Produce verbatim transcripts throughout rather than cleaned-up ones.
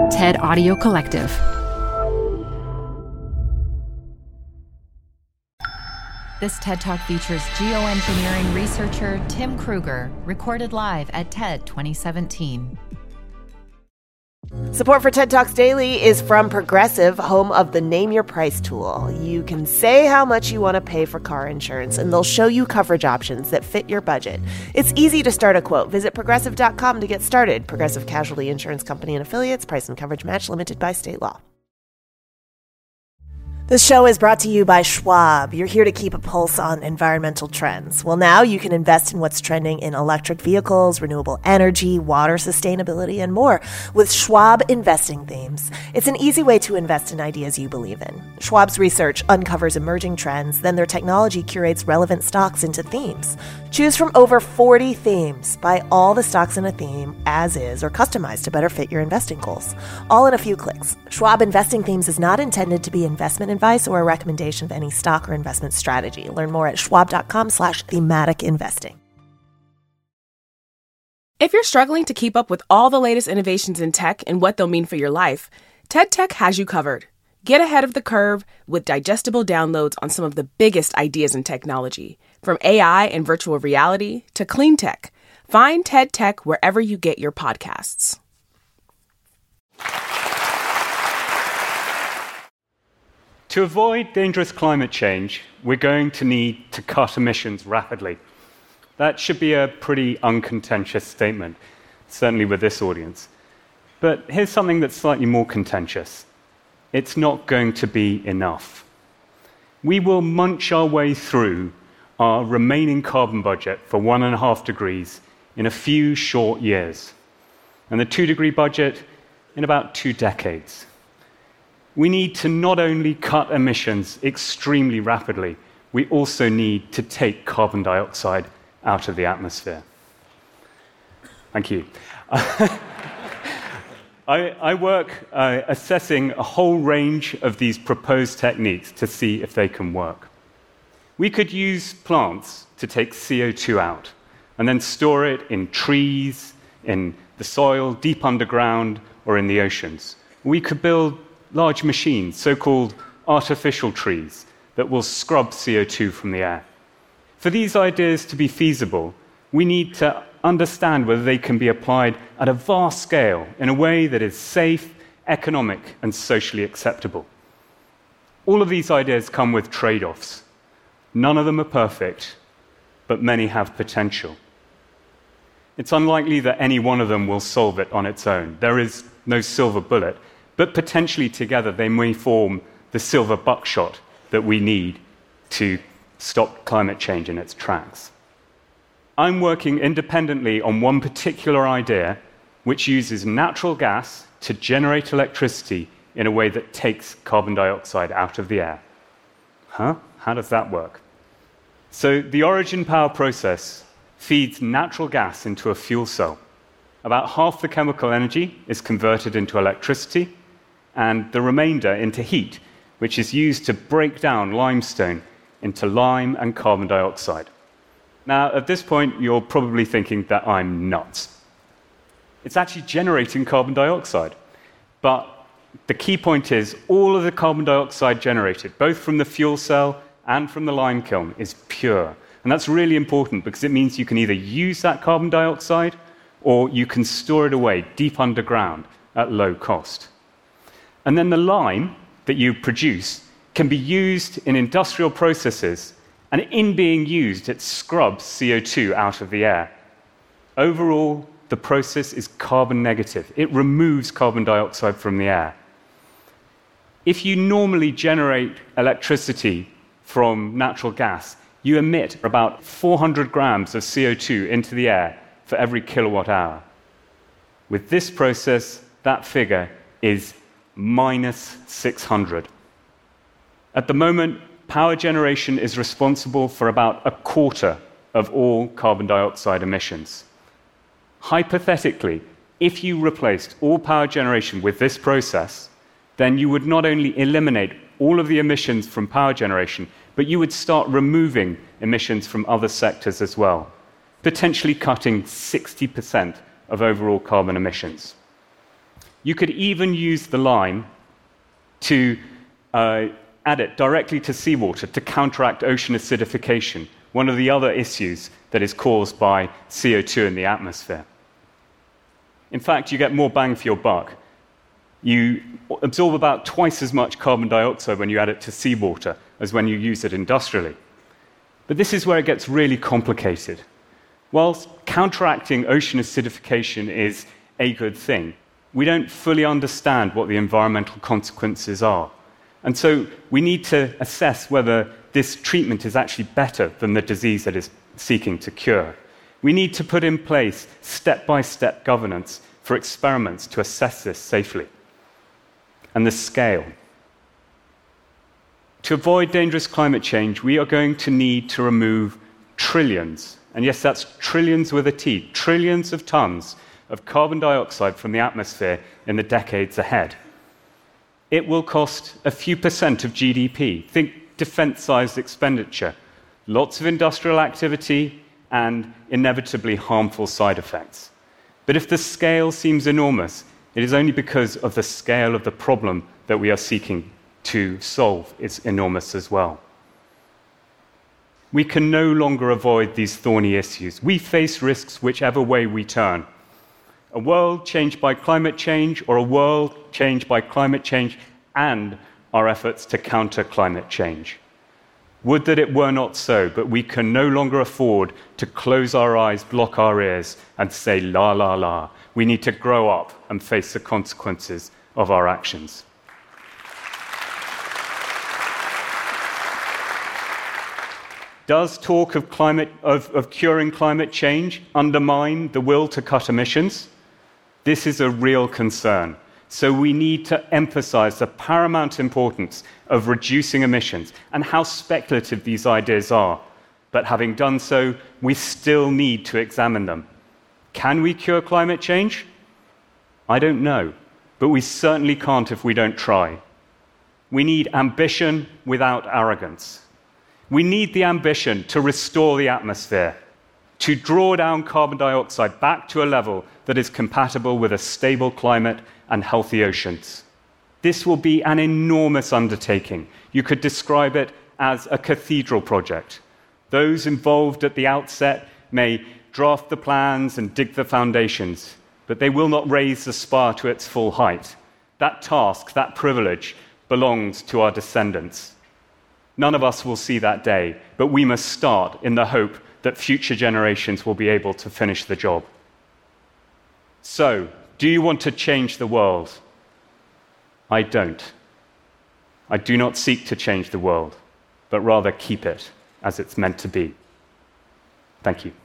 TED Audio Collective. This TED Talk features geoengineering researcher Tim Kruger, recorded live at TED twenty seventeen. Support for TED Talks Daily is from Progressive, home of the Name Your Price tool. You can say how much you want to pay for car insurance, and they'll show you coverage options that fit your budget. It's easy to start a quote. Visit progressive dot com to get started. Progressive Casualty Insurance Company and Affiliates. Price and coverage match limited by state law. This show is brought to you by Schwab. You're here to keep a pulse on environmental trends. Well, now you can invest in what's trending in electric vehicles, renewable energy, water sustainability, and more with Schwab Investing Themes. It's an easy way to invest in ideas you believe in. Schwab's research uncovers emerging trends, then their technology curates relevant stocks into themes. Choose from over forty themes. Buy all the stocks in a theme as is or customized to better fit your investing goals. All in a few clicks. Schwab Investing Themes is not intended to be investment advice or a recommendation of any stock or investment strategy. Learn more at schwab dot com slash thematic investing. If you're struggling to keep up with all the latest innovations in tech and what they'll mean for your life, TED Tech has you covered. Get ahead of the curve with digestible downloads on some of the biggest ideas in technology, from A I and virtual reality to clean tech. Find TED Tech wherever you get your podcasts. To avoid dangerous climate change, we're going to need to cut emissions rapidly. That should be a pretty uncontentious statement, certainly with this audience. But here's something that's slightly more contentious. It's not going to be enough. We will munch our way through our remaining carbon budget for one and a half degrees in a few short years, and the two-degree budget in about two decades. We need to not only cut emissions extremely rapidly, we also need to take carbon dioxide out of the atmosphere. Thank you. I, I work uh, assessing a whole range of these proposed techniques to see if they can work. We could use plants to take C O two out and then store it in trees, in the soil, deep underground, or in the oceans. We could build large machines, so-called artificial trees, that will scrub C O two from the air. For these ideas to be feasible, we need to understand whether they can be applied at a vast scale in a way that is safe, economic, and socially acceptable. All of these ideas come with trade-offs. None of them are perfect, but many have potential. It's unlikely that any one of them will solve it on its own. There is no silver bullet, but potentially together they may form the silver buckshot that we need to stop climate change in its tracks. I'm working independently on one particular idea which uses natural gas to generate electricity in a way that takes carbon dioxide out of the air. Huh? How does that work? So the Origin Power process feeds natural gas into a fuel cell. About half the chemical energy is converted into electricity, and the remainder into heat, which is used to break down limestone into lime and carbon dioxide. Now, at this point, you're probably thinking that I'm nuts. It's actually generating carbon dioxide. But the key point is, all of the carbon dioxide generated, both from the fuel cell and from the lime kiln, is pure. And that's really important because it means you can either use that carbon dioxide or you can store it away deep underground at low cost. And then the lime that you produce can be used in industrial processes, and in being used, it scrubs C O two out of the air. Overall, the process is carbon negative. It removes carbon dioxide from the air. If you normally generate electricity from natural gas, you emit about four hundred grams of C O two into the air for every kilowatt hour. With this process, that figure is minus six hundred. At the moment, power generation is responsible for about a quarter of all carbon dioxide emissions. Hypothetically, if you replaced all power generation with this process, then you would not only eliminate all of the emissions from power generation, but you would start removing emissions from other sectors as well, potentially cutting sixty percent of overall carbon emissions. You could even use the lime to uh, add it directly to seawater to counteract ocean acidification, one of the other issues that is caused by C O two in the atmosphere. In fact, you get more bang for your buck. You absorb about twice as much carbon dioxide when you add it to seawater as when you use it industrially. But this is where it gets really complicated. Whilst counteracting ocean acidification is a good thing, we don't fully understand what the environmental consequences are. And so we need to assess whether this treatment is actually better than the disease that is seeking to cure. We need to put in place step-by-step governance for experiments to assess this safely. And the scale. To avoid dangerous climate change, we are going to need to remove trillions, and yes, that's trillions with a T, trillions of tons of carbon dioxide from the atmosphere in the decades ahead. It will cost a few percent of G D P. Think defense-sized expenditure, lots of industrial activity, and inevitably harmful side effects. But if the scale seems enormous, it is only because of the scale of the problem that we are seeking to solve is enormous as well. We can no longer avoid these thorny issues. We face risks whichever way we turn. A world changed by climate change, or a world changed by climate change and our efforts to counter climate change. Would that it were not so, but we can no longer afford to close our eyes, block our ears, and say la la la. We need to grow up and face the consequences of our actions. Does talk of, climate, of, of curing climate change undermine the will to cut emissions? This is a real concern. So we need to emphasize the paramount importance of reducing emissions and how speculative these ideas are. But having done so, we still need to examine them. Can we cure climate change? I don't know, but we certainly can't if we don't try. We need ambition without arrogance. We need the ambition to restore the atmosphere, to draw down carbon dioxide back to a level that is compatible with a stable climate and healthy oceans. This will be an enormous undertaking. You could describe it as a cathedral project. Those involved at the outset may draft the plans and dig the foundations, but they will not raise the spire to its full height. That task, that privilege, belongs to our descendants. None of us will see that day, but we must start in the hope that future generations will be able to finish the job. So, do you want to change the world? I don't. I do not seek to change the world, but rather keep it as it's meant to be. Thank you.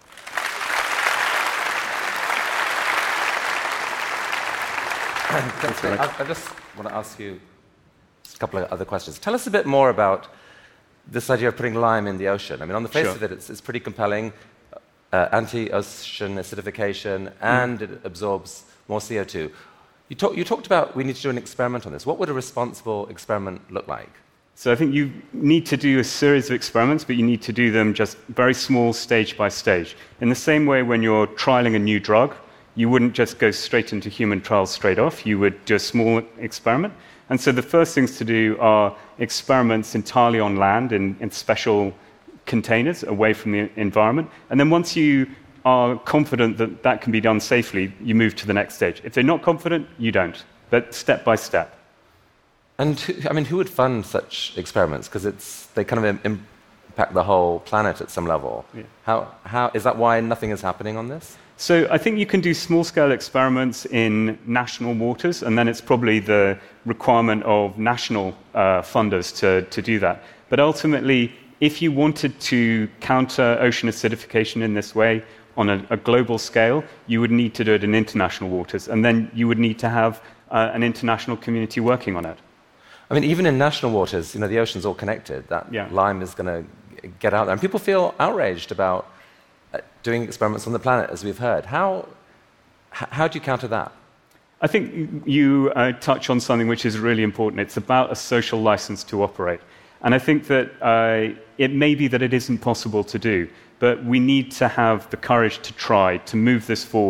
Thanks very much. I, I just want to ask you a couple of other questions. Tell us a bit more about this idea of putting lime in the ocean. I mean, on the face Sure. of it, it's, it's pretty compelling. Uh, anti-ocean acidification, and mm. it absorbs more C O two. You, talk, you talked about we need to do an experiment on this. What would a responsible experiment look like? So I think you need to do a series of experiments, but you need to do them just very small, stage by stage. In the same way when you're trialing a new drug, you wouldn't just go straight into human trials straight off. You would do a small experiment. And so the first things to do are experiments entirely on land in, in special containers away from the environment. And then once you are confident that that can be done safely, you move to the next stage. If they're not confident, you don't. But step by step. And who, I mean, who would fund such experiments? Because it's they kind of im- impact the whole planet at some level. Yeah. How, how, is that why nothing is happening on this? So I think you can do small-scale experiments in national waters, and then it's probably the requirement of national uh, funders to, to do that. But ultimately, if you wanted to counter ocean acidification in this way on a, a global scale, you would need to do it in international waters, and then you would need to have uh, an international community working on it. I mean, even in national waters, you know, the ocean's all connected. That yeah. lime is going to get out there. And people feel outraged about uh, doing experiments on the planet, as we've heard. How, h- how do you counter that? I think you uh, touch on something which is really important. It's about a social license to operate. And I think that uh, it may be that it isn't possible to do, but we need to have the courage to try to move this forward,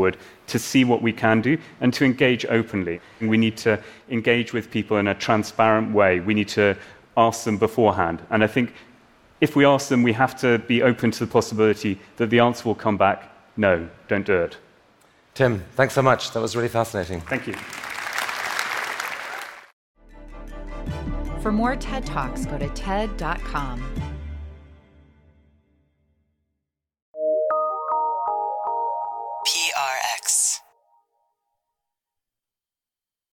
to see what we can do and to engage openly. We need to engage with people in a transparent way. We need to ask them beforehand. And I think if we ask them, we have to be open to the possibility that the answer will come back, no, don't do it. Tim, thanks so much. That was really fascinating. Thank you. For more TED Talks, go to T E D dot com.